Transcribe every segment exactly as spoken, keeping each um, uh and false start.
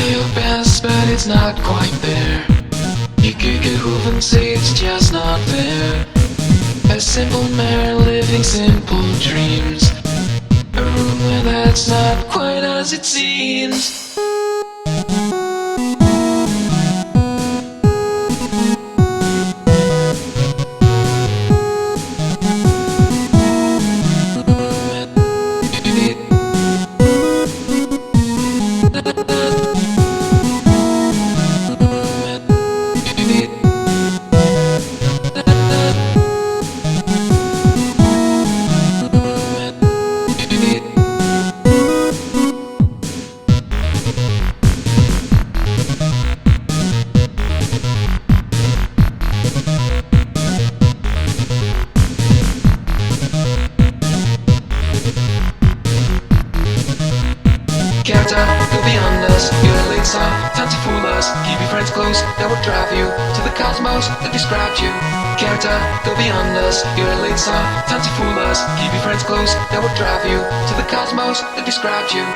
your best, but it's not quite there. You could get hoof and say it's just not fair. A simple man living simple dreams. A room where that's not quite as it seems. Character, go beyond us. You're a late star, time to fool us. Keep your friends close, that will drive you to the cosmos that described you. Character, go beyond us. You're a late star, time to fool us. Keep your friends close, that will drive you to the cosmos that described you.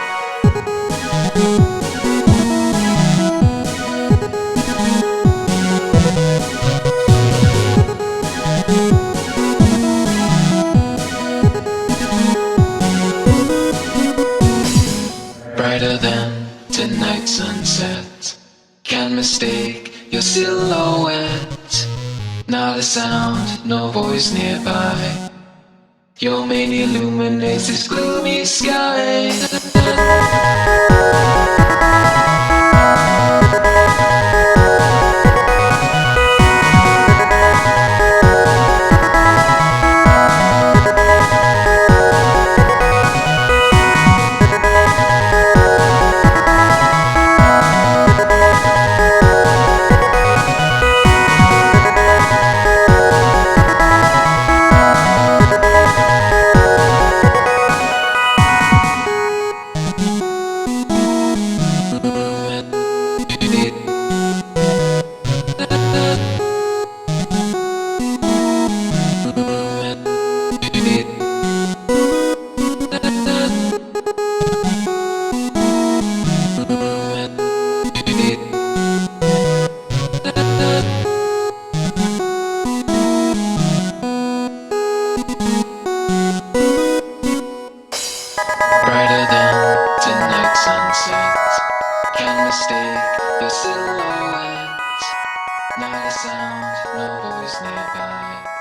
Brighter than tonight's sunset. Can't mistake your silhouette. Not a sound, no voice nearby. Your mane illuminates this gloomy sky. Brighter than tonight's sunset. Can't mistake your silhouette. Not a sound, no voice nearby.